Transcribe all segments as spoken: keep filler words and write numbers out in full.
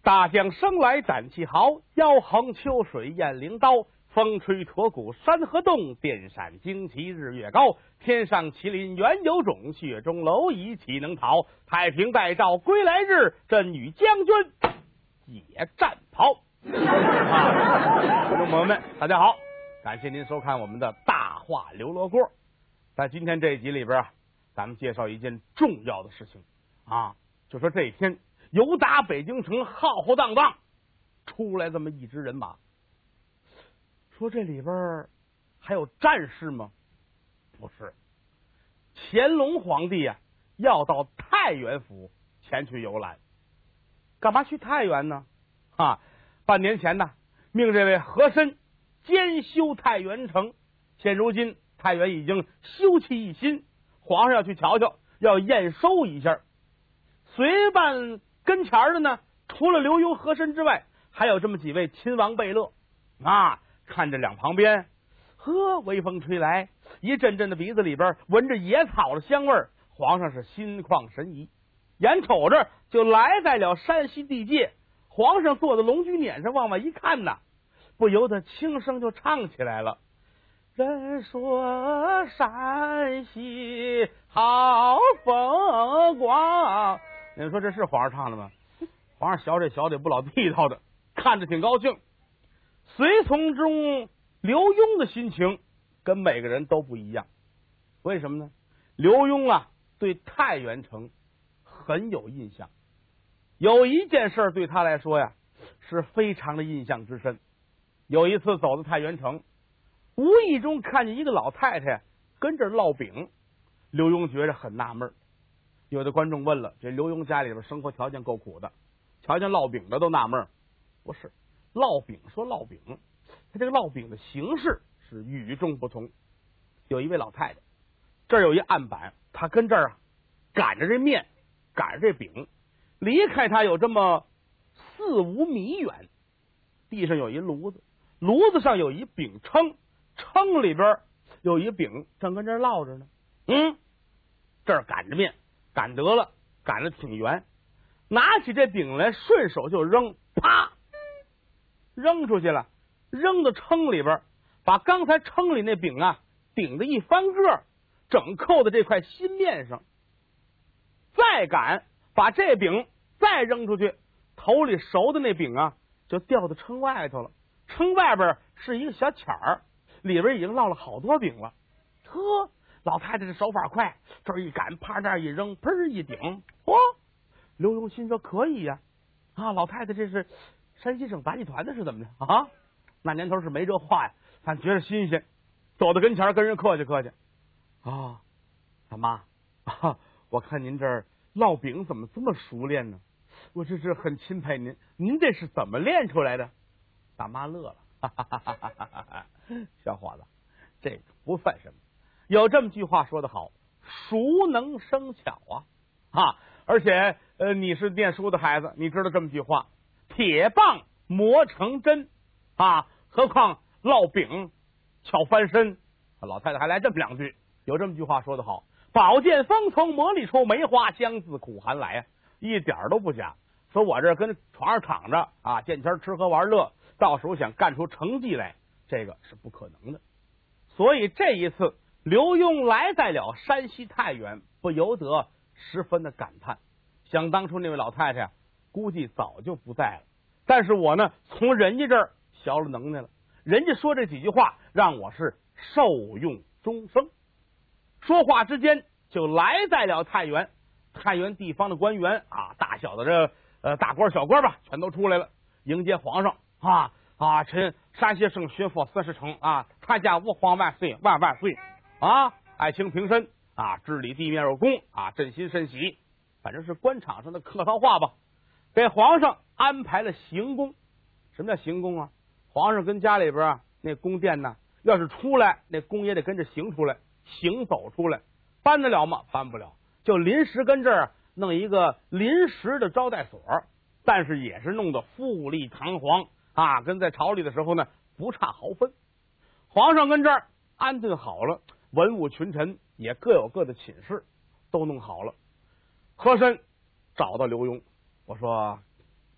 大江生来展气豪，腰横秋水雁翎刀。风吹驼骨山河动，电闪惊旗日月高。天上麒麟原有种，雪中蝼蚁岂能逃？太平待诏归来日，朕与将军解战袍。啊，观众朋友们，大家好，感谢您收看我们的大话刘罗锅。在今天这一集里边啊，咱们介绍一件重要的事情啊，就说这一天由打北京城浩浩荡荡出来这么一支人马。说这里边还有战士吗？不是，乾隆皇帝啊要到太原府前去游览。干嘛去太原呢？啊，半年前呢，命这位和珅监修太原城。现如今太原已经修葺一新，皇上要去瞧瞧，要验收一下。随伴跟前的呢，除了刘墉、和珅之外，还有这么几位亲王贝勒啊。看着两旁边，呵，微风吹来，一阵阵的鼻子里边闻着野草的香味儿，皇上是心旷神怡。眼瞅着就来在了山西地界，皇上坐在龙居辇上往外一看呐，不由得轻声就唱起来了：人说山西好风光。你说这是皇上唱的吗？皇上小这小的也不老地道的，看着挺高兴。随从中刘墉的心情跟每个人都不一样，为什么呢？刘墉啊对太原城很有印象，有一件事对他来说呀是非常的印象之深。有一次走到太原城，无意中看见一个老太太跟这烙饼，刘墉觉得很纳闷。有的观众问了，这刘墉家里边生活条件够苦的，瞧见烙饼的都纳闷。不是烙饼说烙饼，他这个烙饼的形式是与众不同。有一位老太太，这儿有一案板，他跟这儿啊赶着这面，赶着这饼，离开他有这么四五米远，地上有一炉子，炉子上有一饼铛，铛里边有一饼正跟这儿烙着呢。嗯，这儿赶着面，赶得了，赶得挺圆，拿起这饼来顺手就扔，啪扔出去了，扔到铛里边，把刚才铛里那饼啊顶得一翻个，整扣在这块新面上。再赶把这饼再扔出去，头里熟的那饼啊就掉到铛外头了。铛外边是一个小坎儿，里边已经烙了好多饼了。呵，老太太这手法快，这儿一赶，啪那儿一扔，砰一顶。嚯，刘墉心说可以呀、啊，啊，老太太这是山西省杂技团的是怎么的啊？那年头是没这话呀，咱觉得新鲜，走到跟前跟人客气客气啊，大妈啊，我看您这儿烙饼怎么这么熟练呢？我这是很钦佩您，您这是怎么练出来的？大妈乐了，哈哈哈哈哈哈，小伙子，这个不算什么。有这么句话说得好，熟能生巧啊啊！而且呃，你是念书的孩子，你知道这么句话。铁棒磨成针啊，何况烙饼巧翻身。老太太还来这么两句，有这么句话说得好，宝剑锋从磨砺出，梅花香自苦寒来啊，一点都不假。说我这跟床上躺着啊，见天吃喝玩乐，到时候想干出成绩来，这个是不可能的。所以这一次刘墉来在了山西太原，不由得十分的感叹，想当初那位老太太估计早就不在了，但是我呢从人家这儿学了能耐了，人家说这几句话让我是受用终生。说话之间就来在了太原，太原地方的官员啊，大小的这呃大官小官吧，全都出来了迎接皇上啊啊！臣山西省巡抚孙世成啊，参加吾皇万岁万万岁啊！爱卿平身啊，治理地面有功啊，朕心甚喜。反正是官场上的客套话吧。给皇上安排了行宫。什么叫行宫啊？皇上跟家里边啊那宫殿呢，要是出来，那宫也得跟着行出来，行走出来，搬得了吗？搬不了，就临时跟这儿弄一个临时的招待所，但是也是弄得富丽堂皇啊，跟在朝里的时候呢不差毫分。皇上跟这儿安顿好了，文武群臣也各有各的寝室，都弄好了。和珅找到刘墉，我说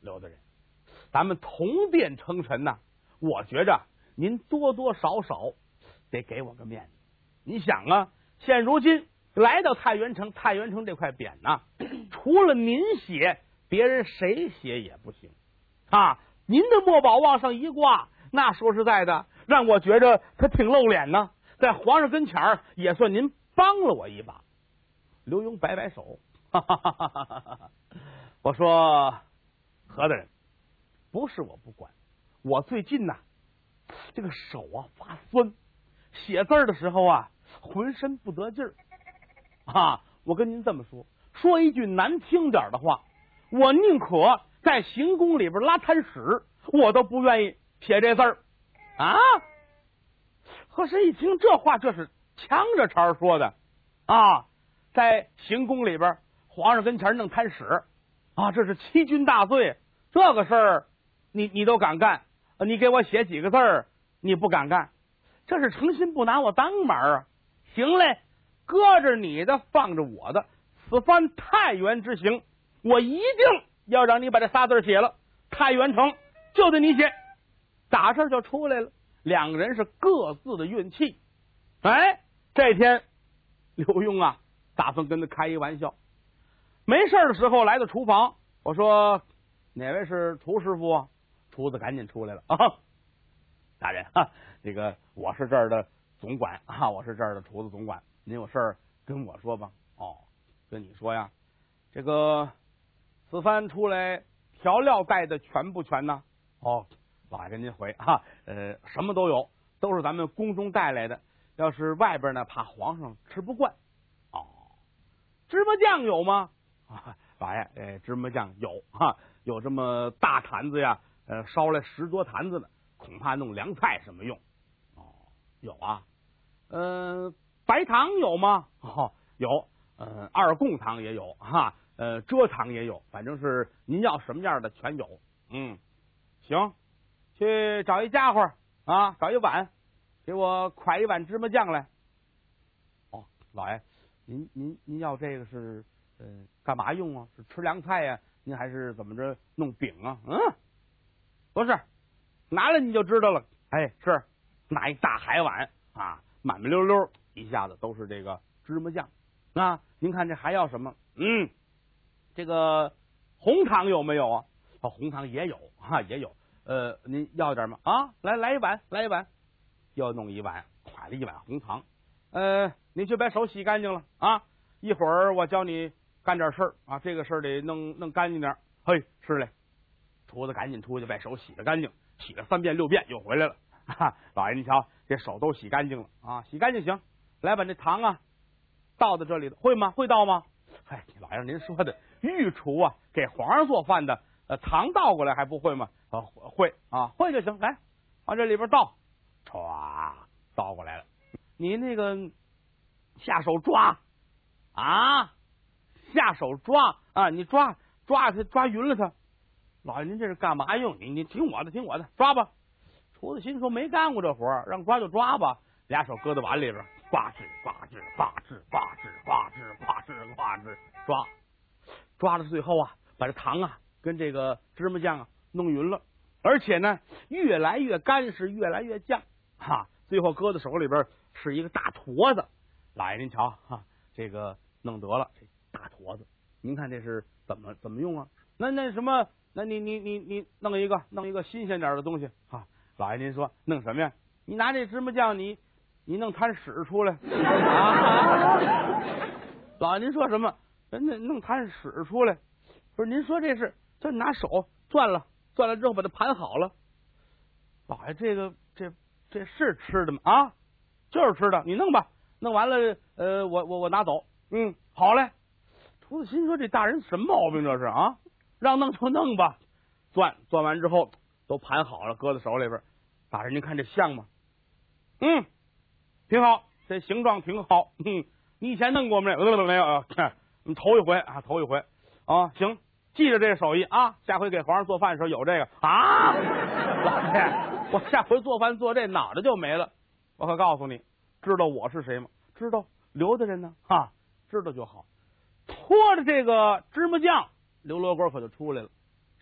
刘大人，咱们同殿称臣呐，我觉着您多多少少得给我个面子。你想啊，现如今来到太原城，太原城这块匾呐，除了您写，别人谁写也不行啊。您的墨宝往上一挂，那说实在的，让我觉着他挺露脸呢，在皇上跟前儿也算您帮了我一把。刘墉摆摆手，哈哈哈哈哈哈，我说何大人，不是我不管，我最近呐、啊，这个手啊发酸，写字的时候啊浑身不得劲儿啊。我跟您这么说，说一句难听点的话，我宁可在行宫里边拉滩屎，我都不愿意写这字儿啊。和珅一听这话，这是呛着茬说的啊，在行宫里边皇上跟前弄滩屎啊，这是欺君大罪，这个事儿你你都敢干，你给我写几个字儿你不敢干，这是诚心不拿我当门啊。行嘞，搁着你的放着我的，此番太原之行，我一定要让你把这仨字写了，太原城就得你写。打这就出来了，两个人是各自的运气。哎，这天刘墉啊打算跟他开一玩笑，没事的时候来到厨房，我说哪位是厨师傅啊？厨子赶紧出来了啊，大人啊，这个我是这儿的总管啊，我是这儿的厨子总管，您有事儿跟我说吧。哦，跟你说呀，这个此番出来调料带的全不全呢？哦，老爷跟您回啊，呃，什么都有，都是咱们宫中带来的。要是外边呢，怕皇上吃不惯。哦，芝麻酱有吗？啊，老爷，呃，芝麻酱有哈，有这么大坛子呀，呃，烧来十多坛子呢，恐怕弄凉菜什么用。哦，有啊，呃，白糖有吗？哦，有，呃，二贡糖也有哈，呃，蔗糖也有，反正是您要什么样的全有。嗯，行，去找一家伙啊，找一碗，给我㧟一碗芝麻酱来。哦，老爷，您您您要这个是呃干嘛用啊？是吃凉菜呀、啊？您还是怎么着弄饼啊？嗯，不是，拿来你就知道了。哎，是拿一大海碗啊，满满溜溜一下子都是这个芝麻酱啊。您看这还要什么？嗯，这个红糖有没有啊？哦，红糖也有哈、啊，也有。呃，您要点吗？啊，来来一碗，来一碗，又弄一碗，㧟了一碗红糖。呃，你去把手洗干净了啊！一会儿我教你干点事儿啊，这个事儿得弄弄干净点。嘿，是嘞，厨子赶紧出去把手洗了干净，洗了三遍六遍又回来了。哈，老爷您瞧，这手都洗干净了啊，洗干净行。来把这糖啊倒到这里头，会吗？会倒吗？哎，老爷您说的御厨啊，给皇上做饭的，呃，糖倒过来还不会吗？啊，会啊，会就行。来，往这里边倒，唰，倒过来了。你那个下手抓啊，下手抓啊，你抓抓它，抓匀了它。老爷您这是干嘛用？你你听我的，听我的，抓吧。厨子心说没干过这活，让抓就抓吧。俩手搁在碗里边，呱吱呱吱呱吱呱吱呱吱呱吱呱吱抓，抓到最后啊，把这糖啊跟这个芝麻酱啊弄匀了，而且呢越来越干是越来越酱哈，最后搁在手里边是一个大坨子。老爷您瞧哈，这个弄得了，这大坨子，您看这是怎么怎么用啊？那那什么，那你你你你弄一个弄一个新鲜点的东西哈。老爷您说弄什么呀？你拿这芝麻酱，你你弄滩屎出来啊！老爷您说什么？人家弄滩屎出来，不是您说这是就拿手攥了，攥了之后把它盘好了。老爷这个这这是吃的吗？啊，就是吃的，你弄吧，弄完了呃，我我我拿走。嗯，好嘞。厨子心说这大人什么毛病这是啊？让弄就弄吧，攥攥完之后都盘好了，搁在手里边。大人您看这像吗？嗯，挺好，这形状挺好。嗯，你以前弄过没有？呃，没有啊，你头一回啊，头一回啊。行，记着这个手艺啊，下回给皇上做饭的时候有这个啊。老爷，我下回做饭做这脑袋就没了。我可告诉你，知道我是谁吗？知道，刘大人呢？哈，知道就好。拖着这个芝麻酱，刘罗锅可就出来了。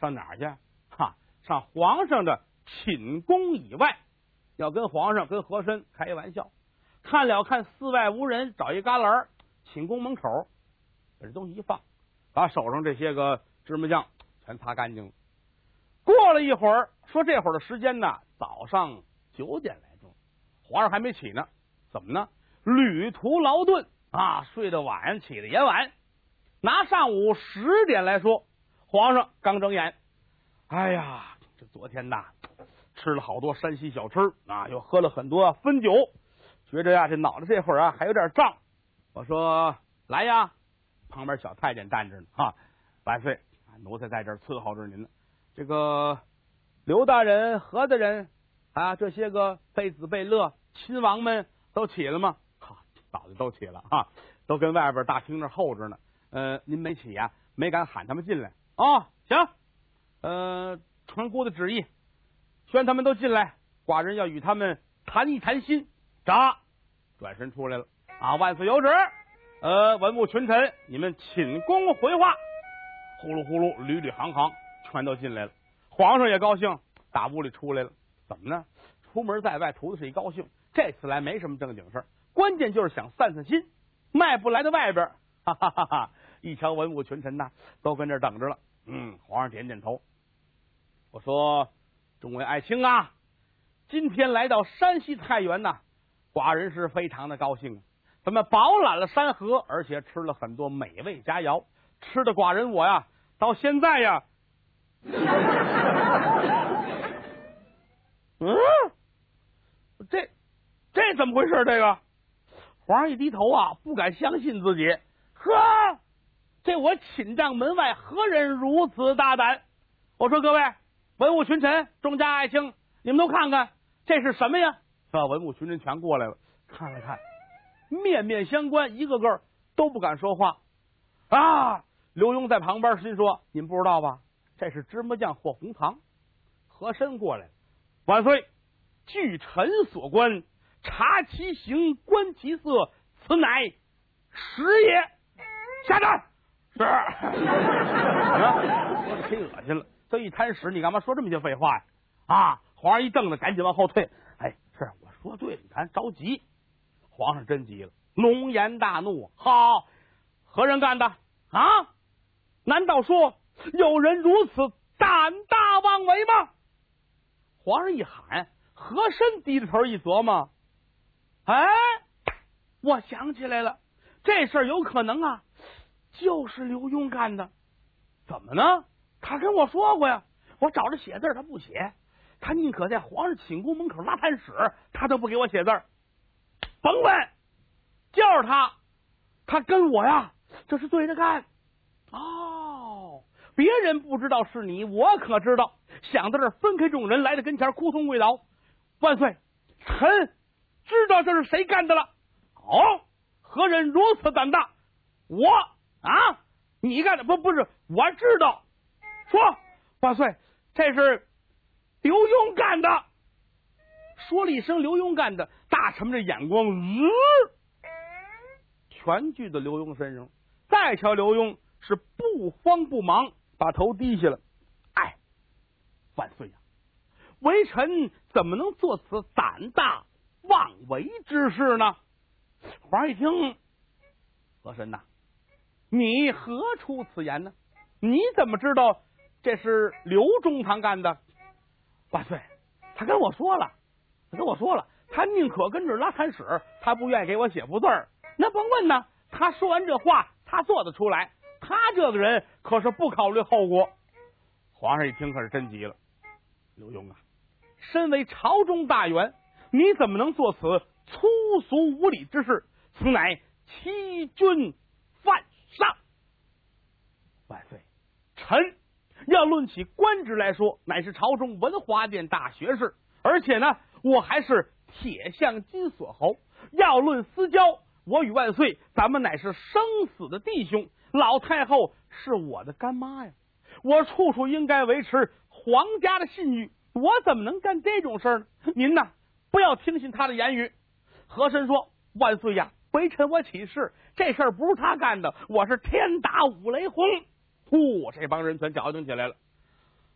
上哪儿去？哈，上皇上的寝宫以外，要跟皇上跟和珅开玩笑。看了看四外无人，找一旮旯，寝宫门口把这东西一放，把手上这些个芝麻酱全擦干净了。过了一会儿，说这会儿的时间呢，早上九点来钟，皇上还没起呢。怎么呢？旅途劳顿啊，睡得晚，起得也晚。拿上午十点来说，皇上刚睁眼，哎呀，这昨天呐吃了好多山西小吃啊，又喝了很多汾酒，觉着呀这脑袋这会儿啊还有点胀。我说来呀，旁边小太监站着呢哈，万岁，奴才在这儿伺候着您呢。这个刘大人、何大人啊，这些个贝子贝勒亲王们都起了吗？哈，早就都起了啊，都跟外边大厅那候着呢。呃，您没起呀、啊，没敢喊他们进来哦。行，呃，传姑的旨意，宣他们都进来，寡人要与他们谈一谈心。喳，转身出来了啊！万岁有旨，呃，文武群臣，你们寝宫回话。呼噜呼噜，屡屡行行，全都进来了。皇上也高兴，打屋里出来了。怎么呢？出门在外图的是一高兴，这次来没什么正经事儿，关键就是想散散心。迈不来的外边，哈哈哈哈！一瞧文武群臣呐，都跟这儿等着了。嗯，皇上点点头。我说：“众位爱卿啊，今天来到山西太原呐，寡人是非常的高兴啊。咱们饱览了山河，而且吃了很多美味佳肴，吃的寡人我呀，到现在呀，嗯，这这怎么回事？这个皇上一低头啊，不敢相信自己。呵，这我寝帐门外何人如此大胆？我说各位文武群臣、众家爱卿，你们都看看，这是什么呀？啊，文武群臣全过来了，看了看，面面相关，一个个都不敢说话。啊，刘墉在旁边心说：“你们不知道吧？这是芝麻酱或红糖。”和珅过来了，万岁！据臣所观，察其形，观其色，此乃食也。下站。是。啊，说的忒恶心了。这一滩屎，你干嘛说这么些废话呀？啊！皇上一瞪着，赶紧往后退。哎，是我说对了，你看着急。皇上真急了，龙颜大怒。好，何人干的啊？难道说有人如此胆大妄为吗？皇上一喊，和珅低着头一琢磨，哎，我想起来了，这事儿有可能啊，就是刘墉干的。怎么呢？他跟我说过呀，我找着写字他不写，他宁可在皇上寝宫门口拉滩屎，他都不给我写字。甭问，就是他，他跟我呀，这是对着干。哦，别人不知道是你，我可知道。想到这儿，分开众人，来到跟前，哭痛跪倒。万岁，臣知道这是谁干的了。哦，何人如此胆大？我啊，你干的？不，不是，我知道。说，万岁，这是刘墉干的。说了一声刘墉干的，大臣们这眼光呃，全聚到刘墉身上。再瞧刘墉是不慌不忙，把头低下了。哎，万岁呀、啊，微臣怎么能做此胆大妄为之事呢？皇上一听，和珅呐，你何出此言呢？你怎么知道这是刘中堂干的？万岁，他跟我说了，他跟我说了，他宁可跟这拉滩屎，他不愿意给我写幅字儿。那甭问呢，他说完这话，他做得出来。他这个人可是不考虑后果。皇上一听，可是真急了。刘墉啊，身为朝中大员，你怎么能做此粗俗无礼之事？此乃欺君犯上。万岁，臣要论起官职来说，乃是朝中文华殿大学士，而且呢，我还是铁象金锁侯。要论私交，我与万岁，咱们乃是生死的弟兄。老太后是我的干妈呀，我处处应该维持皇家的信誉，我怎么能干这种事儿呢？您呐，不要听信他的言语。和珅说：“万岁呀，微臣我起誓，这事儿不是他干的，我是天打五雷轰。”呼，这帮人全矫情起来了。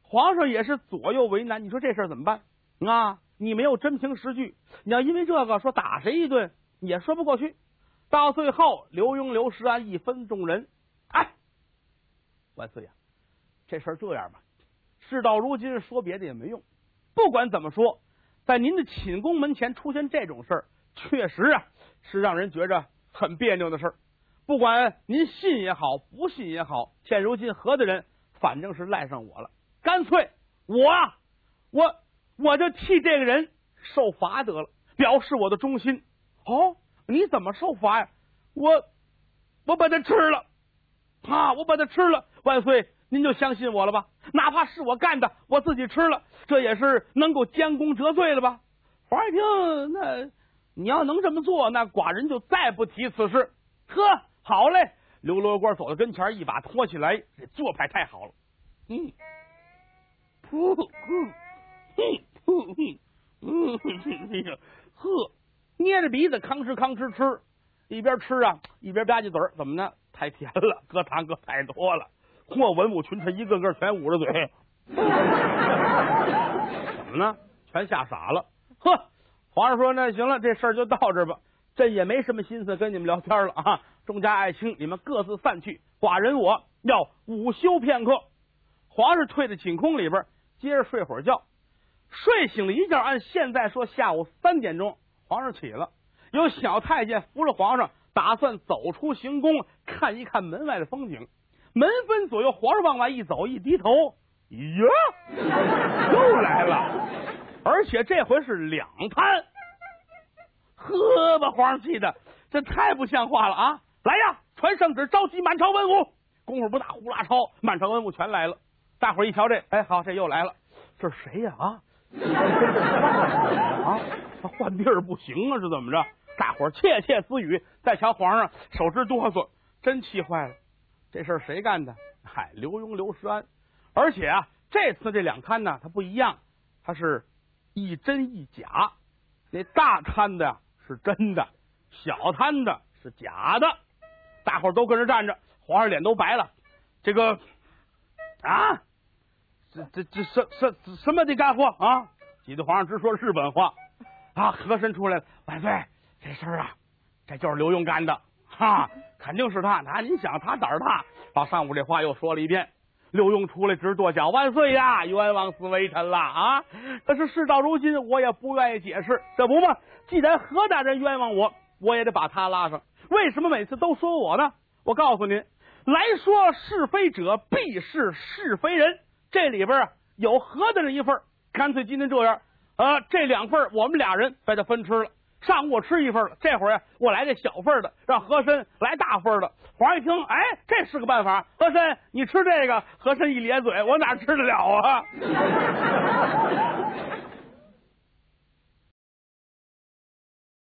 皇上也是左右为难，你说这事儿怎么办啊？你没有真凭实据，你要因为这个说打谁一顿也说不过去。到最后，刘墉、刘石安一分众人，哎，万岁呀、啊，这事儿这样吧，事到如今说别的也没用。不管怎么说，在您的寝宫门前出现这种事儿，确实啊是让人觉着很别扭的事儿。不管您信也好，不信也好，现如今合的人反正是赖上我了，干脆我啊，我我就替这个人受罚得了，表示我的忠心。哦，你怎么受罚呀？我我把它吃了啊！我把它吃了，万岁，您就相信我了吧？哪怕是我干的，我自己吃了，这也是能够将功折罪了吧？皇上一听，那你要能这么做，那寡人就再不提此事。呵，好嘞！刘罗锅走到跟前，一把拖起来，这做派太好了。嗯，噗噗，哼噗哼，嗯，哎呀，呵，捏着鼻子吭哧吭哧吃，一边吃啊一边吧唧嘴儿，怎么呢？太甜了，搁糖搁太多了。嚯，文武群臣一个个全捂着嘴，怎么呢？全吓傻了。呵，皇上说那行了，这事儿就到这儿吧。朕也没什么心思跟你们聊天了啊！众家爱卿，你们各自散去，寡人我要午休片刻。皇上退到寝宫里边，接着睡会儿觉。睡醒了一觉，按现在说下午三点钟，皇上起了。有小太监扶着皇上，打算走出行宫，看一看门外的风景。门分左右，皇上往外一走，一低头，呀，又来了，而且这回是两摊。呵，把皇上气的，这太不像话了啊！来呀，传圣旨，召集满朝文武。功夫不大，呼啦超，满朝文武全来了。大伙儿一瞧这，哎，好，这又来了，这是谁呀？啊，啊，他换地儿不行啊，是怎么着？大伙儿窃窃私语。再瞧皇上手直哆嗦，真气坏了。这事儿谁干的？嗨，刘墉、刘石安。而且啊，这次这两摊呢，它不一样，它是一真一假。那大摊的是真的，小摊的是假的。大伙儿都跟着站着，皇上脸都白了。这个啊，这这这什什什么的干货啊！急得皇上直说日本话啊！和珅出来了，万岁，这事儿啊，这就是刘墉干的，哈，肯定是他。那您想，他胆儿大，把上午这话又说了一遍。刘墉出来直跺脚，万岁呀，冤枉死微臣了啊！可是事到如今，我也不愿意解释，这不嘛？既然何大人冤枉我，我也得把他拉上。为什么每次都说我呢？我告诉您，来说是非者，必是是非人。这里边啊有何大人一份，干脆今天这样，呃，这两份我们俩人把它分吃了。上午我吃一份了，这会儿呀、啊、我来这小份的，让和珅来大份的。皇上一听，哎，这是个办法。和珅，你吃这个。和珅一咧嘴，我哪吃得了啊？